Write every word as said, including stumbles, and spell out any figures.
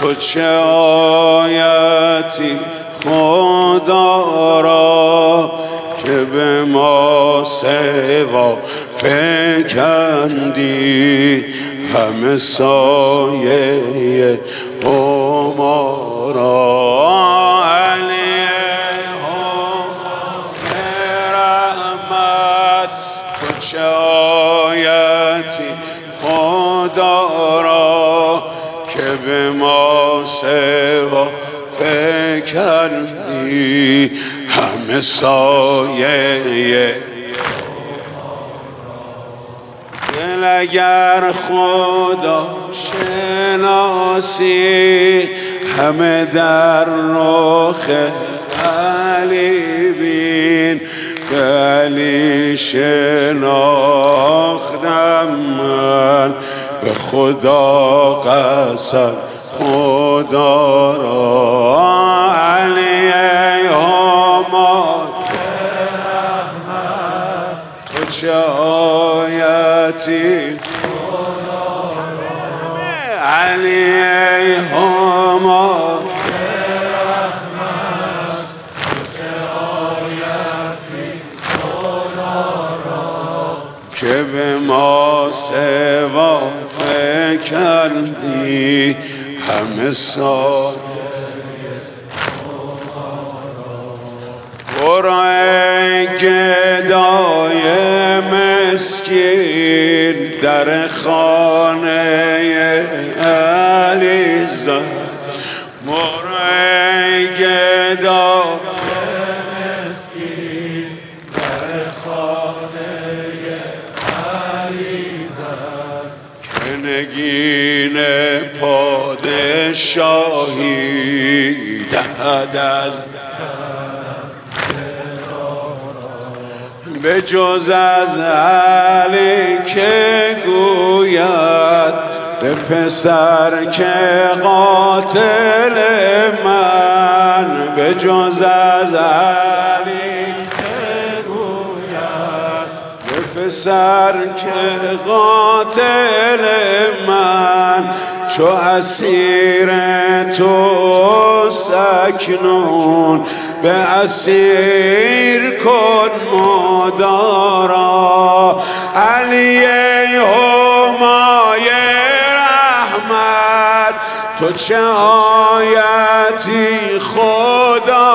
تو چه آیتی خدا را که به ما سوا فکندی، همه سایه عمارا. علیهم رحمت، تو چه آیتی خدا را که به ما سوا فکندی، همه سایه. دل اگر خدا شناسی، همه در رخ علی بین. علی شناختم من به خدا قسم خدا را. علی ای همای رحمت، تو چه آیتی خدا را. علی ای همای رحمت، تو چه آیتی خدا را که به ما سوا فکندی، همه سال. برو ای گدای مسکین در خانه علی زاد. برو ای گدای مسکین در خانه علی زاد، که نگین پادشاهی دهد از به جز از علی که گوید به پسر که قاتل من. به جز از علی که گوید به پسر که قاتل من. چو اسیر تو سکنون به اسیر کن مدارا. علی ای همای رحمت، تو چه آیتی خدا